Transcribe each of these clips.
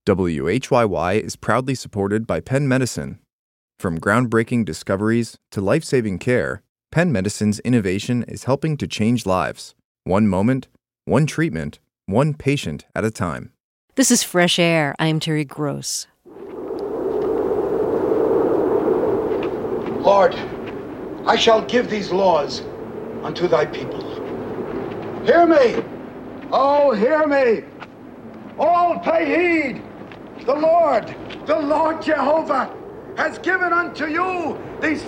WHYY is proudly supported by Penn Medicine. From groundbreaking discoveries to life-saving care, Penn Medicine's innovation is helping to change lives. One moment, one treatment, one patient at a time. This is Fresh Air. I'm Terry Gross. Lord, I shall give these laws unto thy people. Hear me! Oh, hear me! All pay heed! The Lord Jehovah, has given unto you these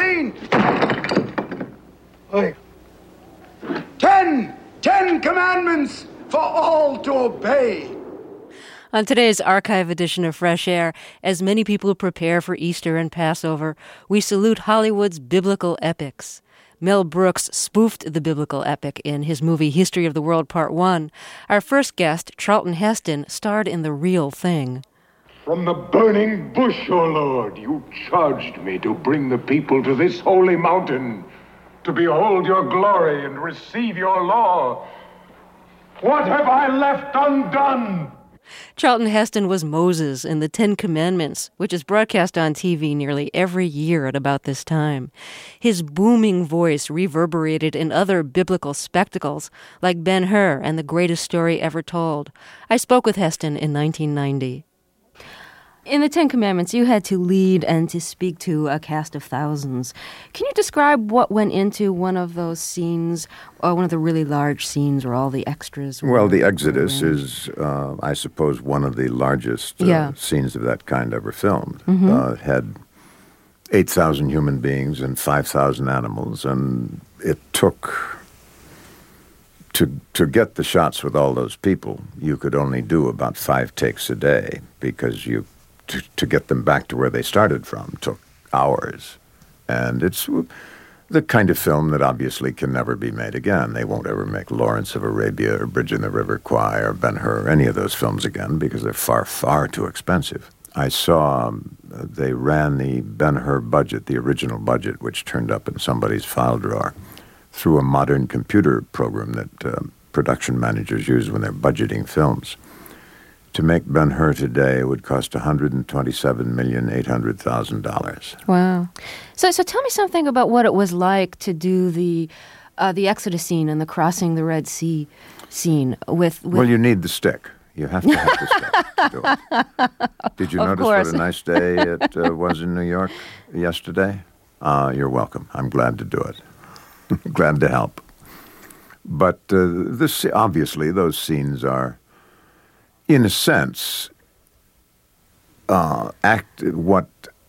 10 commandments for all to obey. On today's archive edition of Fresh Air, as many people prepare for Easter and Passover, we salute Hollywood's biblical epics. Mel Brooks spoofed the biblical epic in his movie History of the World Part 1. Our first guest, Charlton Heston, starred in The Real Thing. From the burning bush, O Lord, you charged me to bring the people to this holy mountain, to behold your glory and receive your law. What have I left undone? Charlton Heston was Moses in the Ten Commandments, which is broadcast on TV nearly every year at about this time. His booming voice reverberated in other biblical spectacles, like Ben-Hur and The Greatest Story Ever Told. I spoke with Heston in 1990. In the Ten Commandments, you had to lead and to speak to a cast of thousands. Can you describe what went into one of those scenes, or one of the really large scenes where all the extras were? Well, the Exodus is, I suppose, one of the largest scenes of that kind ever filmed. Mm-hmm. It had 8,000 human beings and 5,000 animals, and it took... To get the shots with all those people, you could only do about 5 takes a day, because to get them back to where they started from took hours. And it's the kind of film that obviously can never be made again. They won't ever make Lawrence of Arabia or Bridge in the River Kwai or Ben-Hur or any of those films again, because they're far, far too expensive. I saw they ran the Ben-Hur budget, the original budget, which turned up in somebody's file drawer, through a modern computer program that production managers use when they're budgeting films. To make Ben-Hur today would cost $127,800,000. Wow. So tell me something about what it was like to do the Exodus scene and the crossing the Red Sea scene with... Well, you need the stick. You have to have the stick to do it. Did you notice what a nice day it was in New York yesterday? You're welcome. I'm glad to do it. Glad to help. But obviously those scenes are, in a sense, what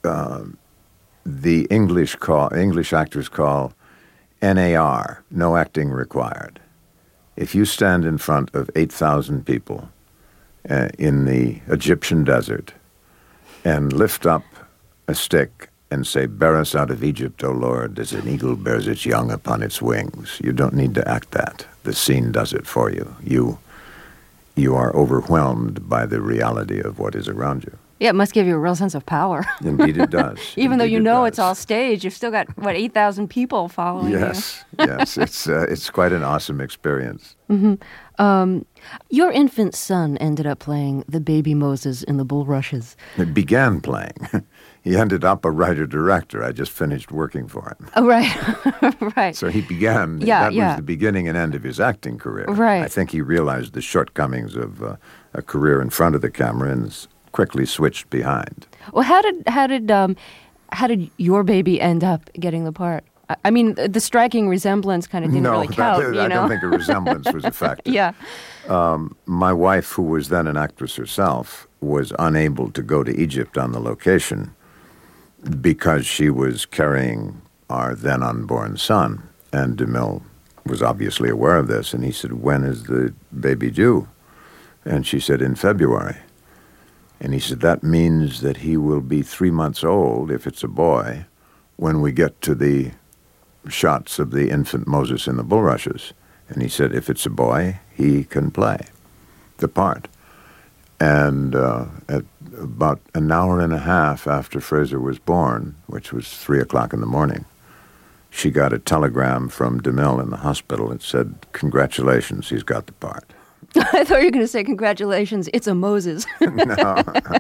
the English actors call NAR, no acting required. If you stand in front of 8,000 people in the Egyptian desert and lift up a stick and say, "Bear us out of Egypt, O Lord, as an eagle bears its young upon its wings," you don't need to act that. The scene does it for you. You are overwhelmed by the reality of what is around you. Yeah, it must give you a real sense of power. Indeed it does. Even though you know it's all staged, you've still got, 8,000 people following you? Yes. It's quite an awesome experience. Mm-hmm. Your infant son ended up playing the baby Moses in the bulrushes. It began playing. He ended up a writer-director. I just finished working for him. Oh, right. Right. So he began, that was the beginning and end of his acting career. Right. I think he realized the shortcomings of a career in front of the camera and quickly switched behind. Well, how did your baby end up getting the part? I mean, the striking resemblance kind of didn't really count. I don't think a resemblance was a factor. Yeah. My wife, who was then an actress herself, was unable to go to Egypt on the location because she was carrying our then unborn son. And DeMille was obviously aware of this, and he said, "When is the baby due?" And she said, "In February." And he said, "That means that he will be 3 months old, if it's a boy, when we get to the shots of the infant Moses in the bulrushes." And he said, "If it's a boy, he can play the part." And at about an hour and a half after Fraser was born, which was 3 o'clock in the morning, she got a telegram from DeMille in the hospital. It said, "Congratulations, he's got the part." I thought you were going to say, congratulations, it's a Moses. No.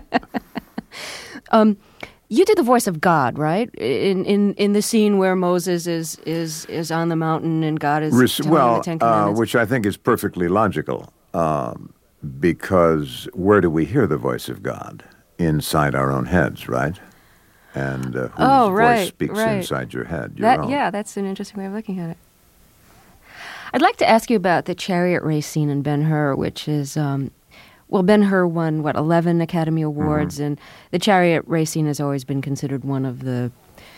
You did the voice of God, right? In the scene where Moses is on the mountain and God is telling him the Ten Commandments. Which I think is perfectly logical, because where do we hear the voice of God? Inside our own heads, right? And whose voice speaks inside your head? Your own. Yeah, that's an interesting way of looking at it. I'd like to ask you about the chariot race scene in Ben-Hur, which is... Ben-Hur won, 11 Academy Awards, and the chariot race scene has always been considered one of the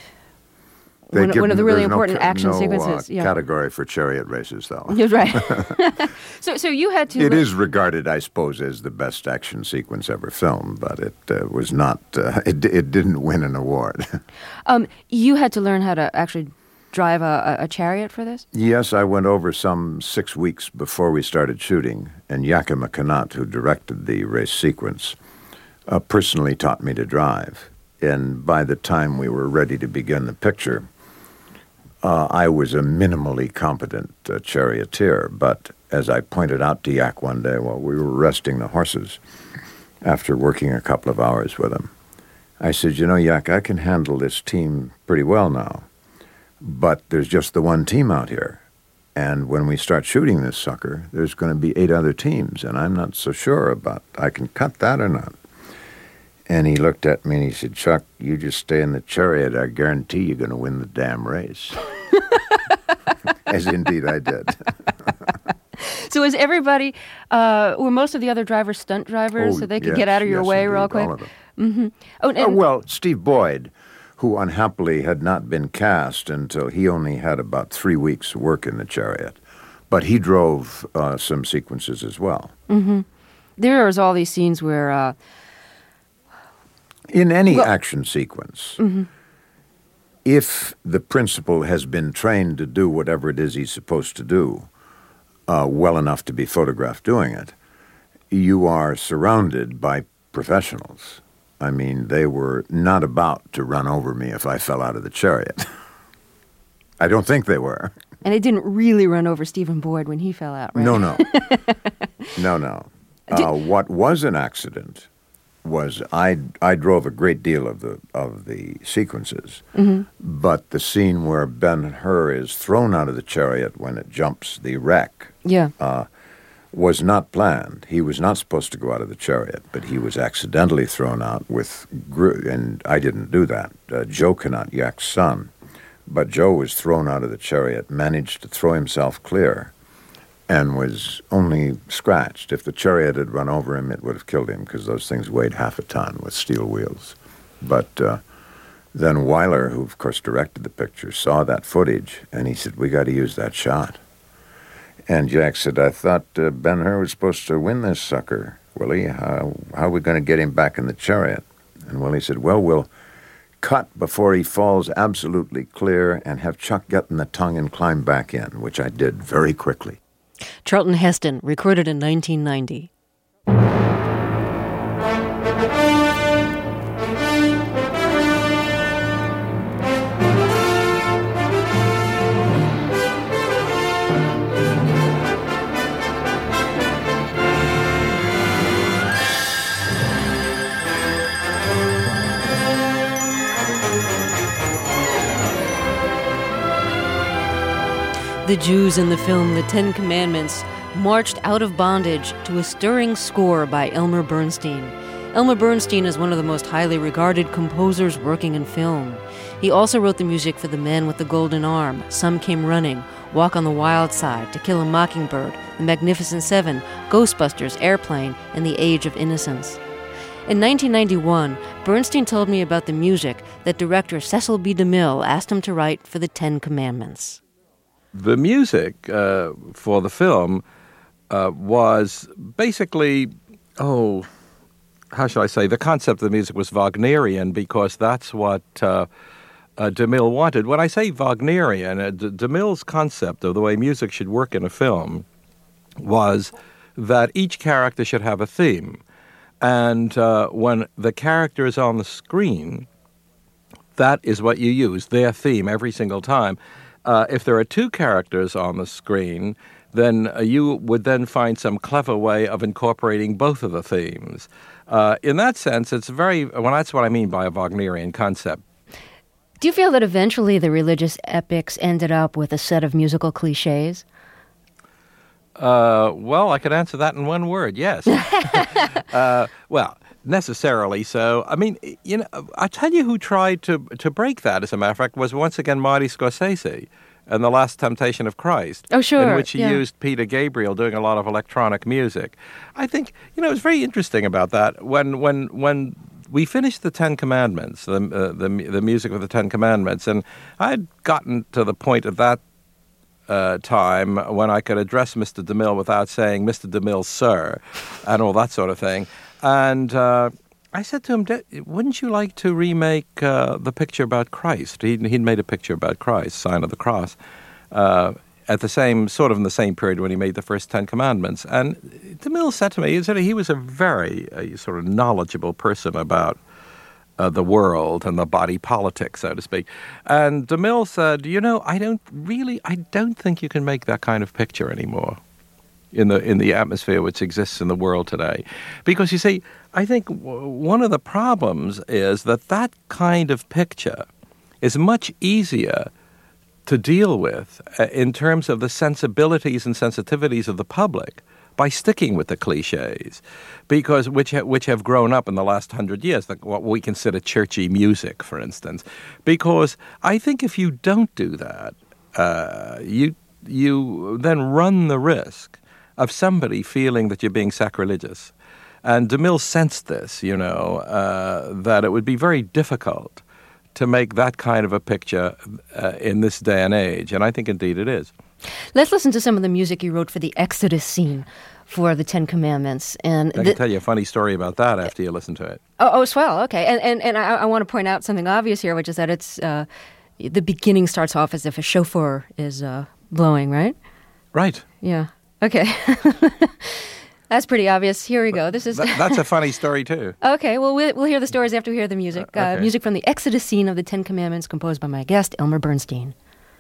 really important action sequences. No category for chariot races, though. You're right. So you had to... It is regarded, I suppose, as the best action sequence ever filmed, but it was not... it didn't win an award. You had to learn how to actually drive a chariot for this? Yes, I went over some 6 weeks before we started shooting, and Yakima Kanat, who directed the race sequence, personally taught me to drive. And by the time we were ready to begin the picture, I was a minimally competent charioteer. But as I pointed out to Yak one day while we were resting the horses, after working a couple of hours with him, I said, Yak, I can handle this team pretty well now. But there's just the one team out here. And when we start shooting this sucker, there's going to be 8 other teams, and I'm not so sure about I can cut that or not. And he looked at me and he said, Chuck, you just stay in the chariot. I guarantee you're going to win the damn race. As indeed I did. So is everybody, were most of the other drivers stunt drivers so they could get out of your way indeed, real quick? all of them. Mm-hmm. Well, Steve Boyd, who unhappily had not been cast until he only had about 3 weeks' work in the chariot. But he drove some sequences as well. Mm-hmm. There's all these scenes where... in any action sequence, if the principal has been trained to do whatever it is he's supposed to do well enough to be photographed doing it, you are surrounded by professionals. I mean, they were not about to run over me if I fell out of the chariot. I don't think they were. And it didn't really run over Stephen Boyd when he fell out, right? No. No. What was an accident was I drove a great deal of the sequences, but the scene where Ben-Hur is thrown out of the chariot when it jumps the wreck, was not planned. He was not supposed to go out of the chariot, but he was accidentally thrown out and I didn't do that. Joe Kanat, Yak's son, but Joe was thrown out of the chariot, managed to throw himself clear, and was only scratched. If the chariot had run over him, it would have killed him, because those things weighed half a ton with steel wheels. But then Weiler, who of course directed the picture, saw that footage, and he said, we got to use that shot. And Jack said, I thought Ben-Hur was supposed to win this sucker, Willie. How are we going to get him back in the chariot? And Willie said, well, we'll cut before he falls absolutely clear and have Chuck get in the tongue and climb back in, which I did very quickly. Charlton Heston, recorded in 1990. The Jews in the film The Ten Commandments marched out of bondage to a stirring score by Elmer Bernstein. Elmer Bernstein is one of the most highly regarded composers working in film. He also wrote the music for The Man with the Golden Arm, Some Came Running, Walk on the Wild Side, To Kill a Mockingbird, The Magnificent Seven, Ghostbusters, Airplane, and The Age of Innocence. In 1991, Bernstein told me about the music that director Cecil B. DeMille asked him to write for The Ten Commandments. The music for the film was basically, how shall I say, the concept of the music was Wagnerian, because that's what DeMille wanted. When I say Wagnerian, DeMille's concept of the way music should work in a film was that each character should have a theme. And when the character is on the screen, that is what you use, their theme, every single time. If there are two characters on the screen, then you would then find some clever way of incorporating both of the themes. In that sense, it's that's what I mean by a Wagnerian concept. Do you feel that eventually the religious epics ended up with a set of musical cliches? Well, I could answer that in one word, yes. Well, necessarily so. I mean, I tell you who tried to break that, as a matter of fact, was once again Marty Scorsese in The Last Temptation of Christ. Oh, sure. In which he used Peter Gabriel doing a lot of electronic music. I think, it was very interesting about that. When we finished the Ten Commandments, the music of the Ten Commandments, and I'd gotten to the point at that time when I could address Mr. DeMille without saying Mr. DeMille, sir, and all that sort of thing. And I said to him, wouldn't you like to remake the picture about Christ? He'd made a picture about Christ, Sign of the Cross, in the same period when he made the first Ten Commandments. And DeMille said to me, he was a very sort of knowledgeable person about the world and the body politic, so to speak. And DeMille said, I don't think you can make that kind of picture anymore in the atmosphere which exists in the world today. Because, you see, I think one of the problems is that kind of picture is much easier to deal with in terms of the sensibilities and sensitivities of the public by sticking with the cliches, because which have grown up in the last 100 years, like what we consider churchy music, for instance. Because I think if you don't do that, you then run the risk of somebody feeling that you're being sacrilegious. And DeMille sensed this, that it would be very difficult to make that kind of a picture in this day and age. And I think indeed it is. Let's listen to some of the music you wrote for the Exodus scene for the Ten Commandments. And I can tell you a funny story about that after you listen to it. Oh, swell. Okay. And I want to point out something obvious here, which is that it's the beginning starts off as if a shofar is blowing, right? Right. Yeah. Okay. That's pretty obvious. Here we go. That's a funny story, too. Okay. Well, we'll hear the stories after we hear the music. Okay. Music from the Exodus scene of the Ten Commandments, composed by my guest, Elmer Bernstein.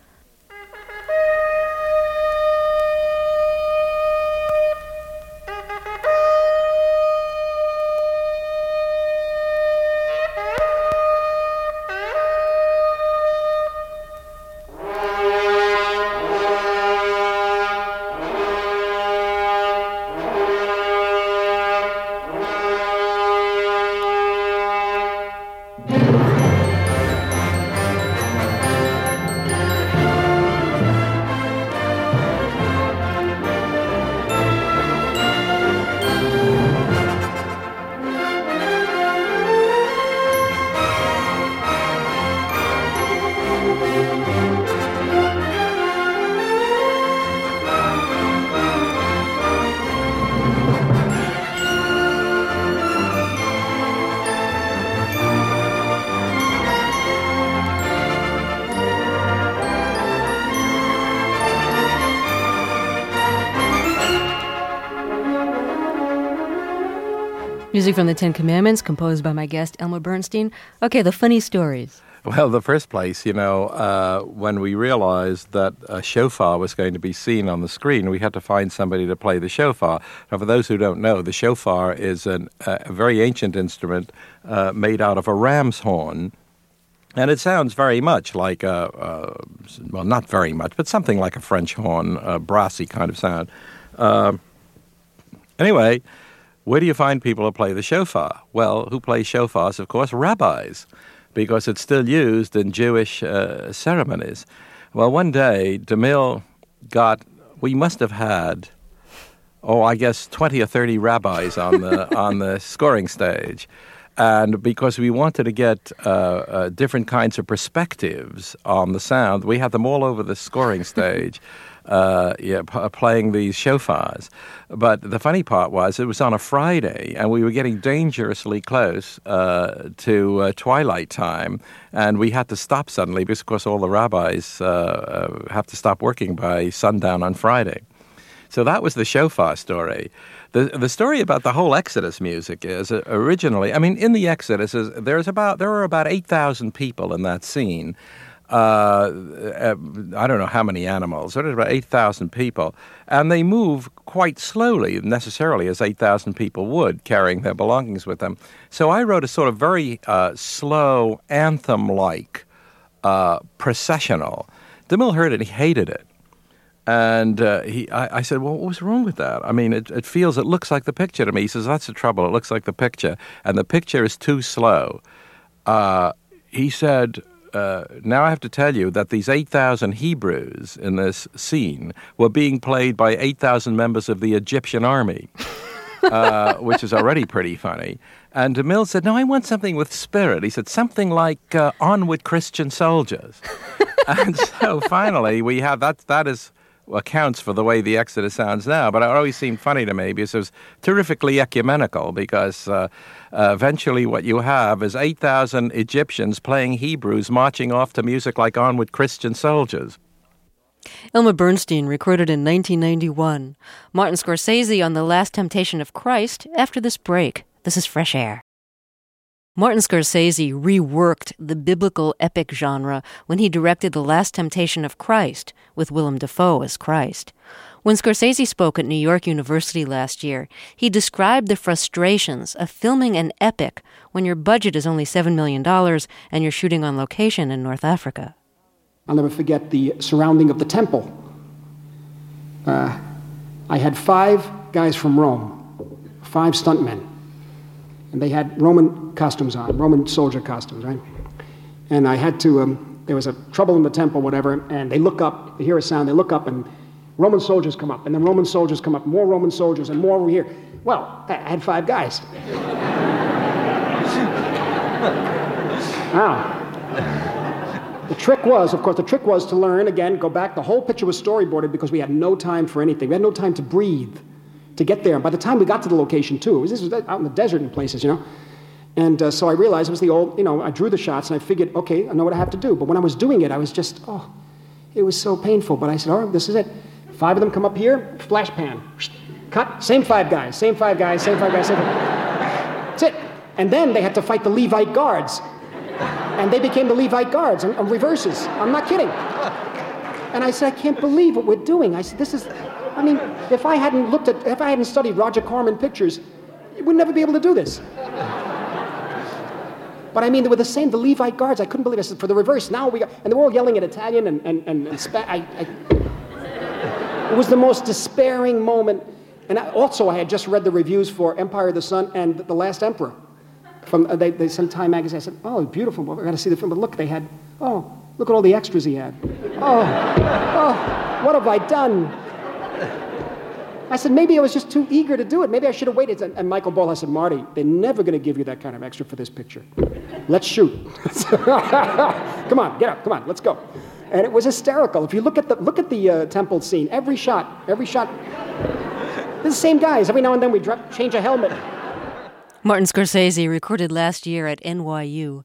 Music from the Ten Commandments, composed by my guest, Elmer Bernstein. Okay, the funny stories. Well, the first place, when we realized that a shofar was going to be seen on the screen, we had to find somebody to play the shofar. Now, for those who don't know, the shofar is a very ancient instrument made out of a ram's horn. And it sounds very much like well, not very much, but something like a French horn, a brassy kind of sound. Anyway, where do you find people who play the shofar? Well, who play shofars? Of course, rabbis, because it's still used in Jewish ceremonies. Well, one day, DeMille we must have had, I guess 20 or 30 rabbis on the scoring stage. And because we wanted to get different kinds of perspectives on the sound, we had them all over the scoring stage, playing these shofars. But the funny part was it was on a Friday, and we were getting dangerously close to twilight time, and we had to stop suddenly because, of course, all the rabbis have to stop working by sundown on Friday. So that was the shofar story. The story about the whole Exodus music is originally, in the Exodus, there were about 8,000 people in that scene. I don't know how many animals. There's about 8,000 people. And they move quite slowly, necessarily, as 8,000 people would, carrying their belongings with them. So I wrote a sort of very slow, anthem-like processional. DeMille heard it, he hated it. And I said, well, what was wrong with that? I mean, it looks like the picture to me. He says, that's the trouble. It looks like the picture. And the picture is too slow. He said, now I have to tell you that these 8,000 Hebrews in this scene were being played by 8,000 members of the Egyptian army, which is already pretty funny. And DeMille said, no, I want something with spirit. He said, something like Onward Christian Soldiers. And so finally we have that is accounts for the way the Exodus sounds now, but it always seemed funny to me because it was terrifically ecumenical, because eventually what you have is 8,000 Egyptians playing Hebrews marching off to music like Onward Christian Soldiers. Elmer Bernstein recorded in 1991. Martin Scorsese on The Last Temptation of Christ after this break. This is Fresh Air. Martin Scorsese reworked the biblical epic genre when he directed The Last Temptation of Christ, with Willem Dafoe as Christ. When Scorsese spoke at New York University last year, he described the frustrations of filming an epic when your budget is only $7 million and you're shooting on location in North Africa. I'll never forget the surrounding of the temple. I had 5 guys from Rome, 5 stuntmen. And they had Roman costumes on, Roman soldier costumes, right? And I had to, there was a trouble in the temple, whatever, and they look up, they hear a sound, they look up, and Roman soldiers come up, and then Roman soldiers come up, more Roman soldiers, and more over here. Well, I had 5 guys. Now, the trick was to learn, again, go back, the whole picture was storyboarded because we had no time for anything. We had no time to breathe, to get there. And by the time we got to the location, too, this was out in the desert in places, you know. And so I realized it was the old, I drew the shots, and I figured, okay, I know what I have to do. But when I was doing it, I was just, it was so painful. But I said, all right, this is it. 5 of them come up here, flash pan, cut, same 5 guys, same 5 guys, same 5 guys, same 5 guys. That's it. And then they had to fight the Levite guards. And they became the Levite guards on reverses. I'm not kidding. And I said, I can't believe what we're doing. I said, if I hadn't studied Roger Corman pictures, we'd never be able to do this. But I mean, they were the Levite guards. I couldn't believe it. I said, for the reverse, now we got, and they were all yelling in Italian and it was the most despairing moment. And I had just read the reviews for Empire of the Sun and The Last Emperor. They sent Time magazine. I said, oh, beautiful. Well, we got to see the film. But look, look at all the extras he had. What have I done? I said, maybe I was just too eager to do it. Maybe I should have waited. And Michael Ball, I said, Marty, they're never going to give you that kind of extra for this picture. Let's shoot. Come on, get up. Come on, let's go. And it was hysterical. If you look at the temple scene, every shot, they're the same guys. Every now and then we change a helmet. Martin Scorsese recorded last year at NYU.